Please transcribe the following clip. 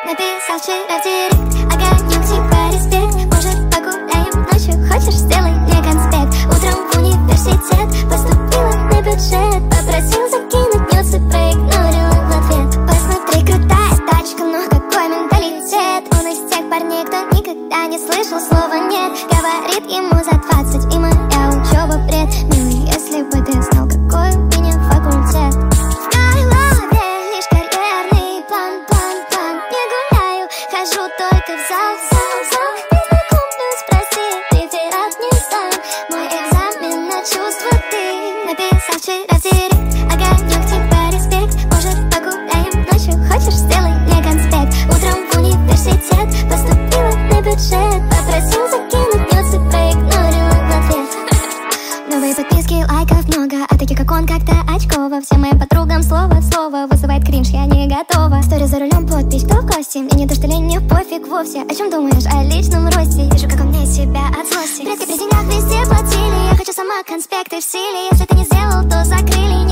написал вчера в директ. Огонек, типа респект. Может, погуляем ночью? Хочешь, сделай мне конспект. Утром в университет поступила на бюджет. Попросил закинуть нюцы, проигнорила в ответ. Посмотри, крутая тачка, но какой менталитет. Он из тех парней, кто никогда не слышал слова нет. Говорит ему за 20, и моя учеба бред. Милый, если бы ты знал, какой у меня факультет. В голове лишь карьерный план. Не гуляю, хожу только в зал. Не знакомлюсь, прости, реферат не сдам. Мой экзамен на чувства ты написал вчера в директ. Огонек, типа респект. Может, погуляем ночью? Хочешь, сделай мне конспект. Утром в университет поступила на бюджет. Попросил закинуть нюцы, проигнорила в ответ. Новые подписки, лайков много, а таких как он как-то очково. Всем моим подругам слово в слово вызывает кринж, я не готова. Стори за рулем, подпись, кто в гости? Мне не то, что лень, не пофиг вовсе. О чем думаешь? О личном росте. Вижу, как он мне себя от злости. Предки при деньгах везде платили. Я хочу сама конспекты в силе. Если ты не сделал, то закрыли.